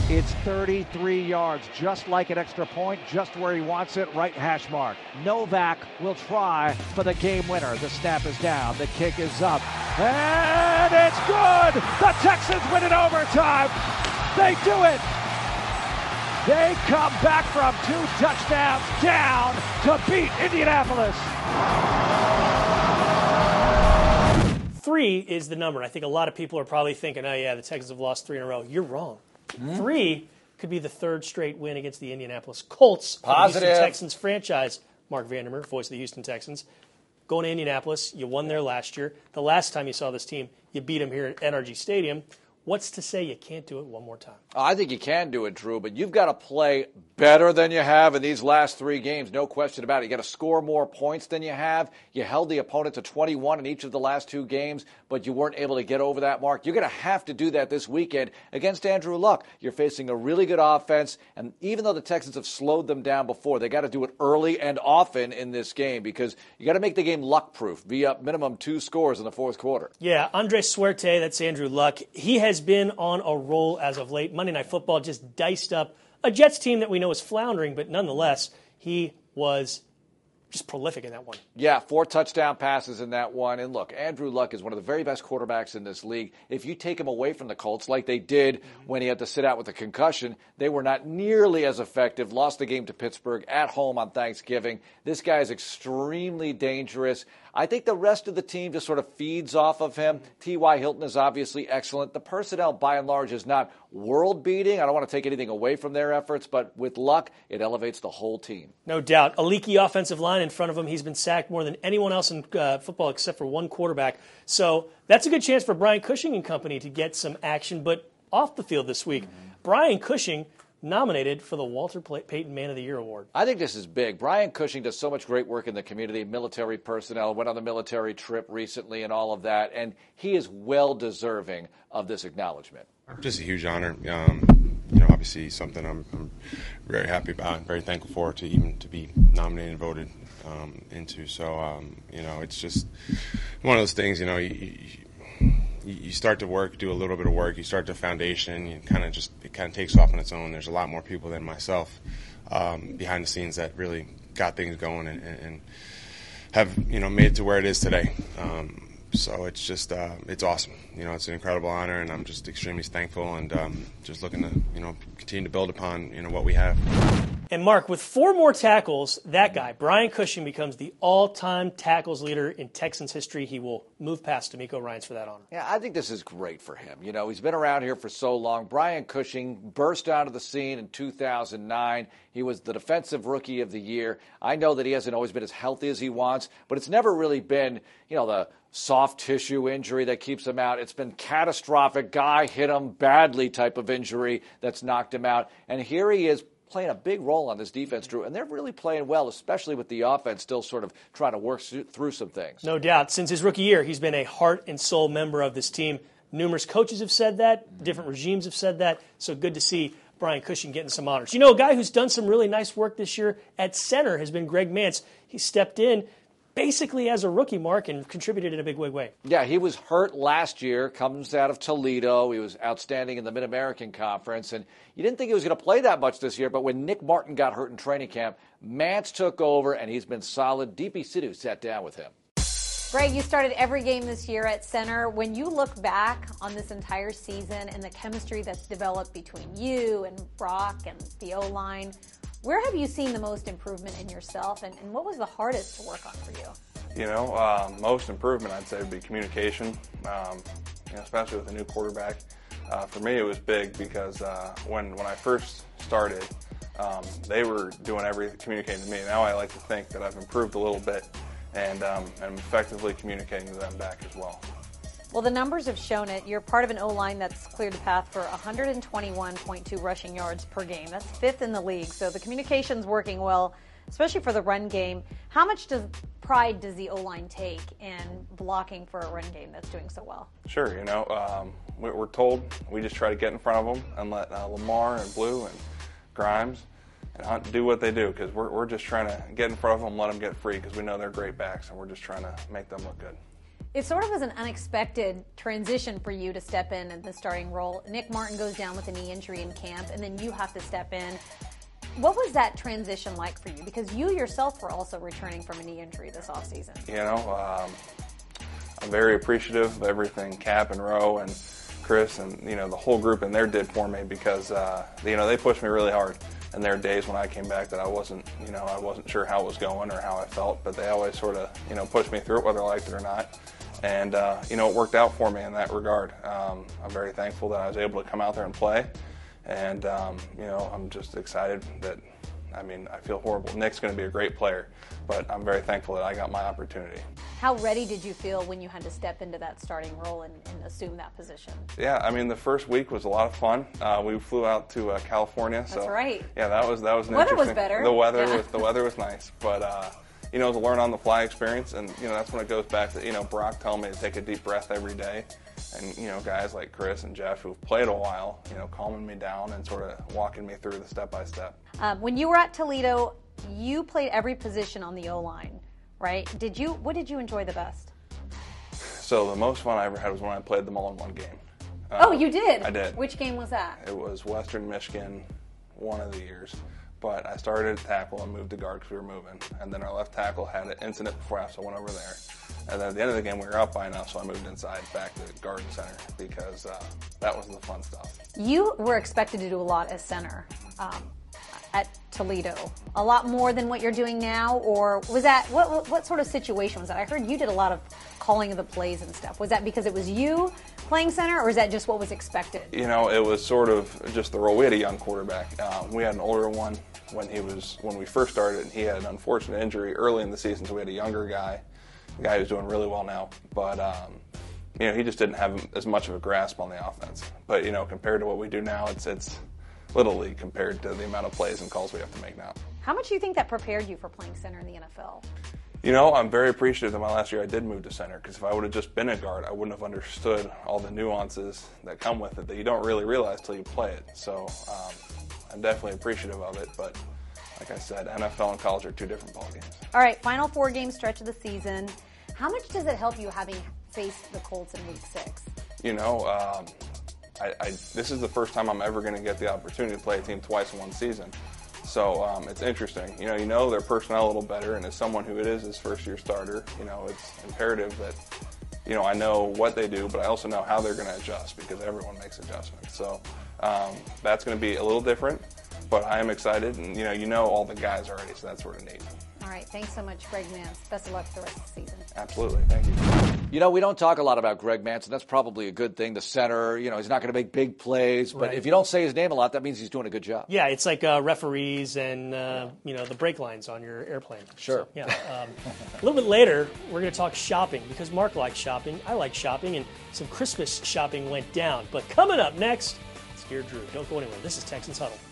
It's 33 yards, just like an extra point, just where he wants it, right hash mark. Novak will try for the game winner. The snap is down, the kick is up, and it's good! The Texans win in overtime! They do it! They come back from 2 touchdowns down to beat Indianapolis. 3 is the number. I think a lot of people are probably thinking, oh yeah, the Texans have lost 3 in a row. You're wrong. 3 could be the 3rd straight win against the Indianapolis Colts. Positive. The Houston Texans franchise. Mark Vandermeer, voice of the Houston Texans. Going to Indianapolis, you won there last year. The last time you saw this team, you beat them here at NRG Stadium. What's to say you can't do it one more time? I think you can do it, Drew, but you've got to play better than you have in these last 3 games, no question about it. You got to score more points than you have. You held the opponent to 21 in each of the last 2 games, but you weren't able to get over that mark. You're going to have to do that this weekend against Andrew Luck. You're facing a really good offense, and even though the Texans have slowed them down before, they got to do it early and often in this game because you got to make the game luck-proof. Be up minimum 2 scores in the 4th quarter. Yeah, Andres Suerte, that's Andrew Luck. He has been on a roll as of late. Monday Night Football just diced up a Jets team that we know is floundering, but nonetheless, he was just prolific in that one. Yeah, 4 touchdown passes in that one. And look, Andrew Luck is one of the very best quarterbacks in this league. If you take him away from the Colts like they did when he had to sit out with a concussion, they were not nearly as effective. Lost the game to Pittsburgh at home on Thanksgiving. This guy is extremely dangerous. I think the rest of the team just sort of feeds off of him. T.Y. Hilton is obviously excellent. The personnel, by and large, is not world-beating. I don't want to take anything away from their efforts, but with Luck, it elevates the whole team. No doubt. A leaky offensive line in front of him. He's been sacked more than anyone else in football except for one quarterback. So that's a good chance for Brian Cushing and company to get some action. But off the field this week, Brian Cushing nominated for the Walter Payton Man of the Year Award. I think this is big. Brian Cushing does so much great work in the community, military personnel, went on the military trip recently and all of that, and he is well deserving of this acknowledgement. Just a huge honor. Obviously something I'm very happy about and very thankful for to be nominated and voted into. So, it's just one of those things, you start to work, do a little bit of work, you start the foundation, it kind of takes off on its own. There's a lot more people than myself behind the scenes that really got things going and have, made it to where it is today. So it's just, it's awesome. It's an incredible honor, and I'm just extremely thankful and just looking to, continue to build upon, what we have. And Mark, with 4 more tackles, that guy, Brian Cushing, becomes the all-time tackles leader in Texans history. He will move past D'Amico Ryans for that honor. Yeah, I think this is great for him. He's been around here for so long. Brian Cushing burst onto the scene in 2009. He was the Defensive Rookie of the Year. I know that he hasn't always been as healthy as he wants, but it's never really been, the soft tissue injury that keeps him out. It's been catastrophic, guy hit him badly type of injury that's knocked him out. And here he is playing a big role on this defense, Drew, and they're really playing well, especially with the offense still sort of trying to work through some things. No doubt. Since his rookie year, he's been a heart and soul member of this team. Numerous coaches have said that. Different regimes have said that. So good to see Brian Cushing getting some honors. A guy who's done some really nice work this year at center has been Greg Mance. He stepped in basically as a rookie, Mark, and contributed in a big way. Yeah, he was hurt last year, comes out of Toledo. He was outstanding in the Mid-American Conference, and you didn't think he was going to play that much this year, but when Nick Martin got hurt in training camp, Mance took over, and he's been solid. DP Sidhu sat down with him. Greg, you started every game this year at center. When you look back on this entire season and the chemistry that's developed between you and Brock and the O-line, where have you seen the most improvement in yourself, and what was the hardest to work on for you? Most improvement, I'd say, would be communication, especially with a new quarterback. For me, it was big because when I first started, they were doing everything, communicating to me. Now I like to think that I've improved a little bit and I'm effectively communicating to them back as well. Well, the numbers have shown it. You're part of an O-line that's cleared the path for 121.2 rushing yards per game. That's 5th in the league, so the communication's working well, especially for the run game. How much pride does the O-line take in blocking for a run game that's doing so well? Sure, we're told we just try to get in front of them and let Lamar and Blue and Grimes and Hunt do what they do, because we're just trying to get in front of them and let them get free, because we know they're great backs, and we're just trying to make them look good. It sort of was an unexpected transition for you to step in the starting role. Nick Martin goes down with a knee injury in camp, and then you have to step in. What was that transition like for you? Because you yourself were also returning from a knee injury this offseason. I'm very appreciative of everything Cap and Rowe and Chris and the whole group in there did for me because they pushed me really hard. And there are days when I came back that I wasn't sure how it was going or how I felt, but they always sort of pushed me through it whether I liked it or not. And it worked out for me in that regard. I'm very thankful that I was able to come out there and play. And I'm just excited that. I feel horrible. Nick's going to be a great player, but I'm very thankful that I got my opportunity. How ready did you feel when you had to step into that starting role and assume that position? Yeah, the first week was a lot of fun. We flew out to California. That's right. Yeah, that was an the weather interesting. Was better. The weather was nice, but it was a learn on the fly experience, and that's when it goes back to Brock telling me to take a deep breath every day. And, guys like Chris and Jeff who've played a while, calming me down and sort of walking me through the step-by-step. When you were at Toledo, you played every position on the O-line, right? What did you enjoy the best? So the most fun I ever had was when I played them all in one game. Oh, you did? I did. Which game was that? It was Western Michigan, one of the years. But I started at tackle and moved to guard because we were moving. And then our left tackle had an incident before us, so I went over there. And then at the end of the game, we were up by enough, so I moved inside back to guard and center because that was the fun stuff. You were expected to do a lot as center at Toledo. A lot more than what you're doing now? Or was that, what sort of situation was that? I heard you did a lot of calling of the plays and stuff. Was that because it was you playing center, or is that just what was expected? It was sort of just the role. We had a young quarterback. We had an older one when we first started, and he had an unfortunate injury early in the season, so we had a younger guy. The guy who's doing really well now, but he just didn't have as much of a grasp on the offense. But compared to what we do now, it's little league compared to the amount of plays and calls we have to make now. How much do you think that prepared you for playing center in the NFL? I'm very appreciative that my last year I did move to center because if I would have just been a guard, I wouldn't have understood all the nuances that come with it that you don't really realize till you play it. So I'm definitely appreciative of it, but. Like I said, NFL and college are two different ballgames. All right, final 4-game stretch of the season. How much does it help you having faced the Colts in Week 6? This is the first time I'm ever going to get the opportunity to play a team twice in one season. So it's interesting. You know their personnel a little better, and as someone who it is his first-year starter, it's imperative that I know what they do, but I also know how they're going to adjust because everyone makes adjustments. So that's going to be a little different. But I am excited, and all the guys already, so that's sort of neat. All right, thanks so much, Greg Mance. Best of luck for the rest of the season. Absolutely, thank you. We don't talk a lot about Greg Mance, and that's probably a good thing. The center, he's not going to make big plays, but if you don't say his name a lot, that means he's doing a good job. Yeah, it's like referees and the brake lines on your airplane. Sure. So, yeah. A little bit later, we're going to talk shopping because Mark likes shopping, I like shopping, and some Christmas shopping went down. But coming up next, it's Dear Drew. Don't go anywhere. This is Texans Huddle.